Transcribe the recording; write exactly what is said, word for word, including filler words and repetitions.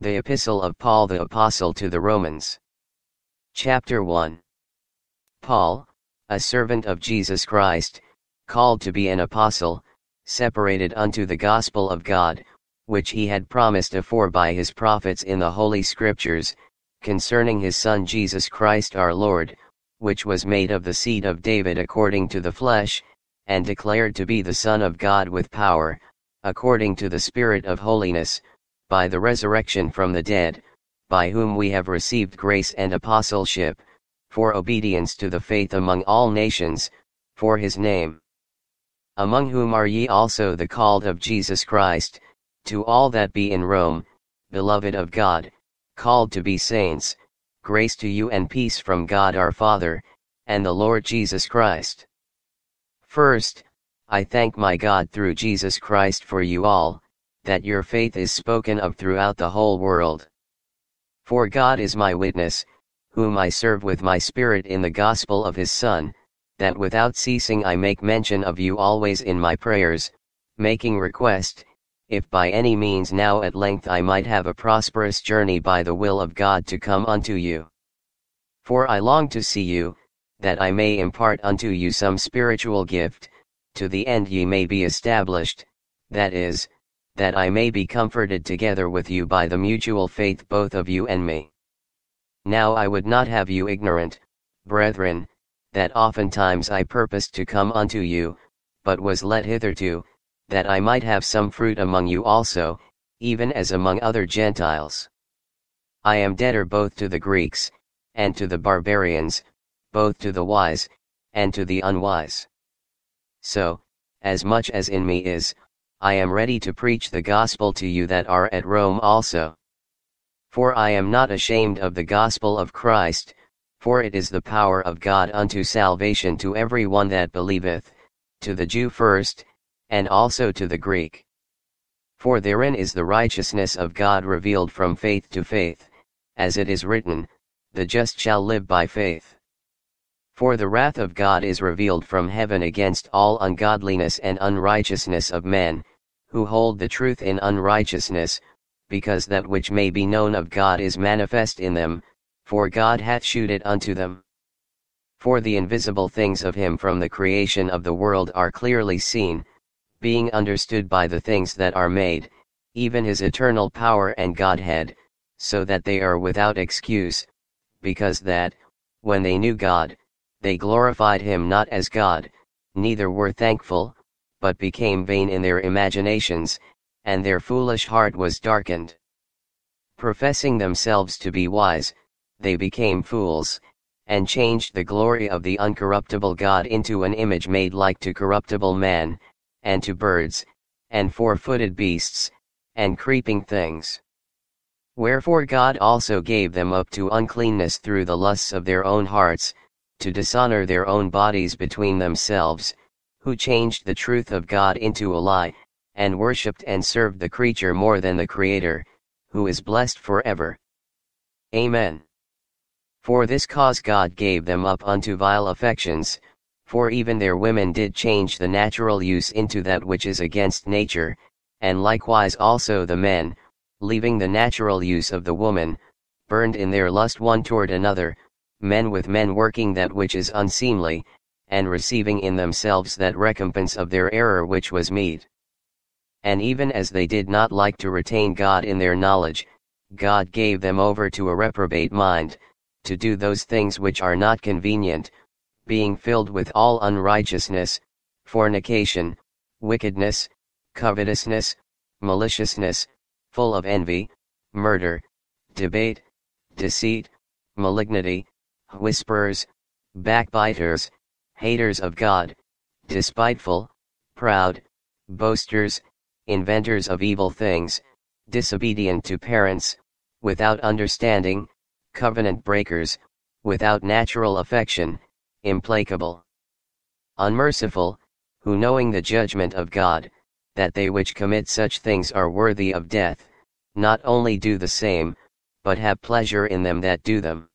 The Epistle of Paul the Apostle to the Romans. Chapter one. Paul, a servant of Jesus Christ, called to be an apostle, separated unto the gospel of God, which he had promised afore by his prophets in the Holy Scriptures, concerning his Son Jesus Christ our Lord, which was made of the seed of David according to the flesh, and declared to be the Son of God with power, according to the Spirit of holiness, by the resurrection from the dead, by whom we have received grace and apostleship, for obedience to the faith among all nations, for his name. Among whom are ye also the called of Jesus Christ, to all that be in Rome, beloved of God, called to be saints, grace to you and peace from God our Father, and the Lord Jesus Christ. First, I thank my God through Jesus Christ for you all, that your faith is spoken of throughout the whole world. For God is my witness, whom I serve with my spirit in the gospel of his Son, that without ceasing I make mention of you always in my prayers, making request, if by any means now at length I might have a prosperous journey by the will of God to come unto you. For I long to see you, that I may impart unto you some spiritual gift, to the end ye may be established, that is, that I may be comforted together with you by the mutual faith both of you and me. Now I would not have you ignorant, brethren, that oftentimes I purposed to come unto you, but was let hitherto, that I might have some fruit among you also, even as among other Gentiles. I am debtor both to the Greeks, and to the barbarians, both to the wise, and to the unwise. So, as much as in me is, I am ready to preach the gospel to you that are at Rome also. For I am not ashamed of the gospel of Christ, for it is the power of God unto salvation to every one that believeth, to the Jew first, and also to the Greek. For therein is the righteousness of God revealed from faith to faith, as it is written, the just shall live by faith. For the wrath of God is revealed from heaven against all ungodliness and unrighteousness of men, who hold the truth in unrighteousness, because that which may be known of God is manifest in them, for God hath shewed it unto them. For the invisible things of him from the creation of the world are clearly seen, being understood by the things that are made, even his eternal power and Godhead, so that they are without excuse, because that, when they knew God, they glorified him not as God, neither were thankful, but became vain in their imaginations, and their foolish heart was darkened. Professing themselves to be wise, they became fools, and changed the glory of the uncorruptible God into an image made like to corruptible man, and to birds, and four-footed beasts, and creeping things. Wherefore God also gave them up to uncleanness through the lusts of their own hearts, to dishonor their own bodies between themselves, who changed the truth of God into a lie, and worshipped and served the creature more than the Creator, who is blessed forever. Amen. For this cause God gave them up unto vile affections, for even their women did change the natural use into that which is against nature, and likewise also the men, leaving the natural use of the woman, burned in their lust one toward another, men with men working that which is unseemly, and receiving in themselves that recompense of their error which was meet. And even as they did not like to retain God in their knowledge, God gave them over to a reprobate mind, to do those things which are not convenient, being filled with all unrighteousness, fornication, wickedness, covetousness, maliciousness, full of envy, murder, debate, deceit, malignity, whisperers, backbiters, haters of God, despiteful, proud, boasters, inventors of evil things, disobedient to parents, without understanding, covenant breakers, without natural affection, implacable, unmerciful, who knowing the judgment of God, that they which commit such things are worthy of death, not only do the same, but have pleasure in them that do them.